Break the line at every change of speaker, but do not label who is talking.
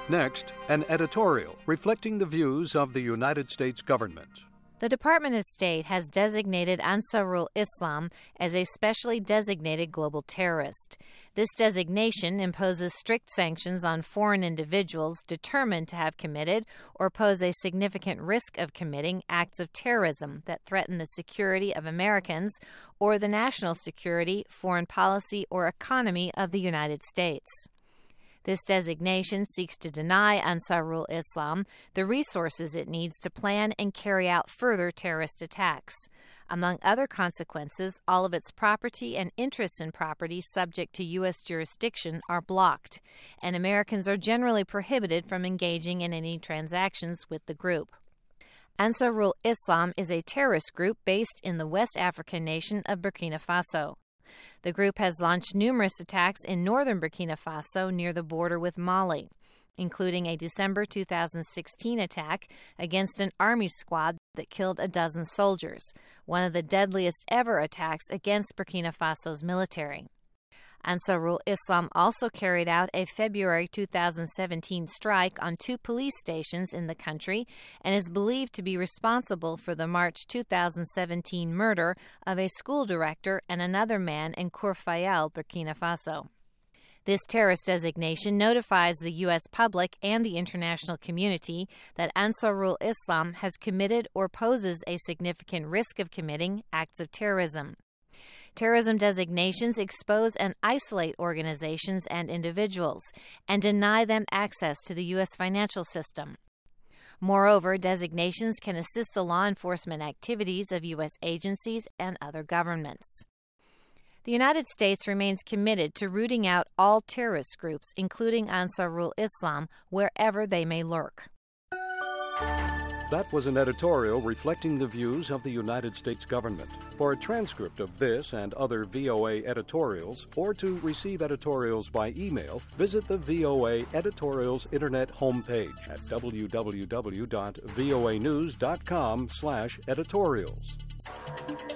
Next, an editorial reflecting the views of the United States government.
The Department of State has designated Ansarul Islam as a specially designated global terrorist. This designation imposes strict sanctions on foreign individuals determined to have committed or pose a significant risk of committing acts of terrorism that threaten the security of Americans or the national security, foreign policy, or economy of the United States. This designation seeks to deny Ansarul Islam the resources it needs to plan and carry out further terrorist attacks. Among other consequences, all of its property and interests in property subject to U.S. jurisdiction are blocked, and Americans are generally prohibited from engaging in any transactions with the group. Ansarul Islam is a terrorist group based in the West African nation of Burkina Faso. The group has launched numerous attacks in northern Burkina Faso near the border with Mali, including a December 2016 attack against an army squad that killed a dozen soldiers, one of the deadliest ever attacks against Burkina Faso's military. Ansarul Islam also carried out a February 2017 strike on 2 police stations in the country and is believed to be responsible for the March 2017 murder of a school director and another man in Kourfayel, Burkina Faso. This terrorist designation notifies the U.S. public and the international community that Ansarul Islam has committed or poses a significant risk of committing acts of terrorism. Terrorism designations expose and isolate organizations and individuals and deny them access to the U.S. financial system. Moreover, designations can assist the law enforcement activities of U.S. agencies and other governments. The United States remains committed to rooting out all terrorist groups, including Ansarul Islam, wherever they may lurk.
That was an editorial reflecting the views of the United States government. For a transcript of this and other VOA editorials, or to receive editorials by email, visit the VOA Editorials Internet homepage at www.voanews.com/editorials.